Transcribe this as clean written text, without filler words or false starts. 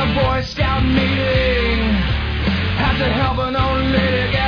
a Boy Scout meeting. Had to help an old lady get